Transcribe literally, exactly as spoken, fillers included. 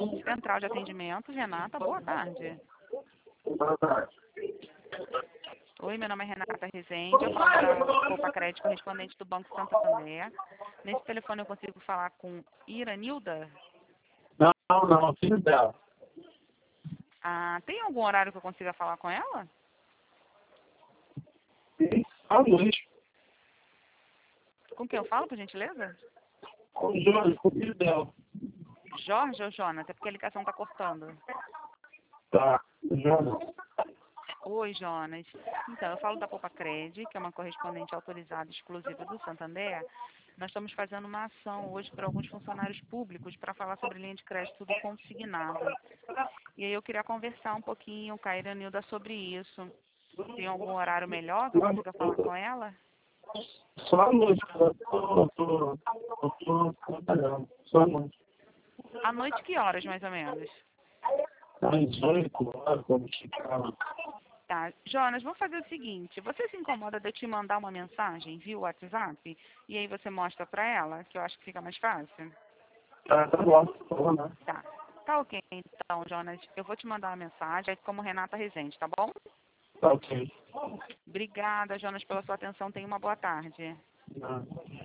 Central de Atendimento, Renata, boa tarde. Boa tarde. Oi, meu nome é Renata Rezende, eu falo da Copa Crédito, correspondente do Banco Santander. Nesse telefone eu consigo falar com Iranilda? Não, não, filho dela. Ah, tem algum horário que eu consiga falar com ela? Sim, a Luiz. Com quem eu falo, por gentileza? Com o Jorge, com o filho dela. Jorge ou Jonas? É porque a ligação está cortando. Tá, Jonas. Oi, Jonas. Então, eu falo da Poupa Cred, que é uma correspondente autorizada exclusiva do Santander. Nós estamos fazendo uma ação hoje para alguns funcionários públicos para falar sobre linha de crédito do consignado. E aí eu queria conversar um pouquinho com a Iranilda sobre isso. Tem algum horário melhor que eu consiga falar com ela? Só a noite, cara. Eu tô, eu tô, eu tô trabalhando. Só a noite. À noite, que horas, mais ou menos? Às oito horas, quando chegar. Tá. Jonas, vamos fazer o seguinte. Você se incomoda de eu te mandar uma mensagem via WhatsApp? E aí você mostra para ela, que eu acho que fica mais fácil? Tá, tá bom. Tá bom, né? Tá. Tá ok, então, Jonas. Eu vou te mandar uma mensagem como Renata Rezende, tá bom? Tá ok. Obrigada, Jonas, pela sua atenção. Tenha uma boa tarde. Não.